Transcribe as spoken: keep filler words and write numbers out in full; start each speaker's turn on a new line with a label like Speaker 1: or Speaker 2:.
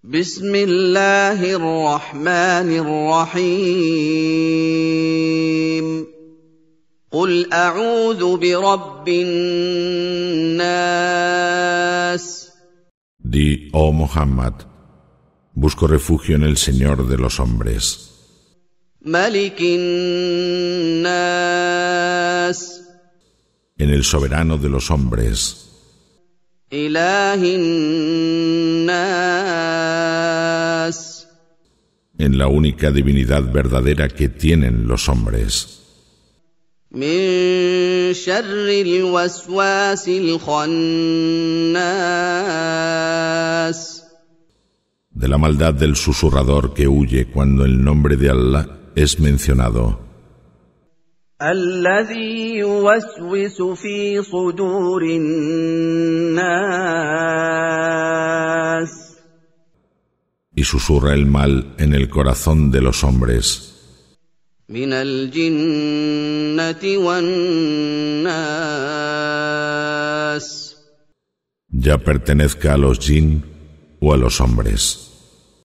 Speaker 1: بسم الله الرحمن الرحيم قل أعوذ برب الناس.
Speaker 2: Di, oh Muhammad, busco refugio en el Señor de los hombres,
Speaker 1: ملك الناس,
Speaker 2: en el soberano de los hombres,
Speaker 1: إله الناس,
Speaker 2: en la única divinidad verdadera que tienen los hombres,
Speaker 1: من شر الوسواس الخناس,
Speaker 2: de la maldad del susurrador que huye cuando el nombre de Allah es mencionado,
Speaker 1: الذي يوسوس في صدور الناس,
Speaker 2: y susurra el mal en el corazón de los hombres,
Speaker 1: من الجنة والناس,
Speaker 2: ya pertenezca a los jinn o a los hombres.